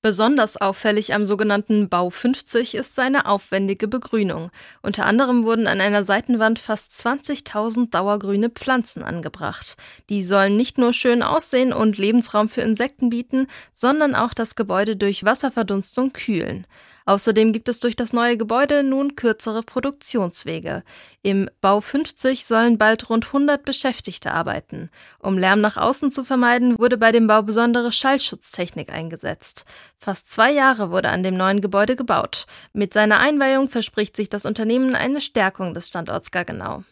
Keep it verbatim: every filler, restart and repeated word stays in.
Besonders auffällig am sogenannten Bau fünfzig ist seine aufwendige Begrünung. Unter anderem wurden an einer Seitenwand fast zwanzigtausend dauergrüne Pflanzen angebracht. Die sollen nicht nur schön aussehen und Lebensraum für Insekten bieten, sondern auch das Gebäude durch Wasserverdunstung kühlen. Außerdem gibt es durch das neue Gebäude nun kürzere Produktionswege. Im Bau fünfzig sollen bald rund hundert Beschäftigte arbeiten. Um Lärm nach außen zu vermeiden, wurde bei dem Bau besondere Schallschutztechnik eingesetzt. Fast zwei Jahre wurde an dem neuen Gebäude gebaut. Mit seiner Einweihung verspricht sich das Unternehmen eine Stärkung des Standorts Gaggenau.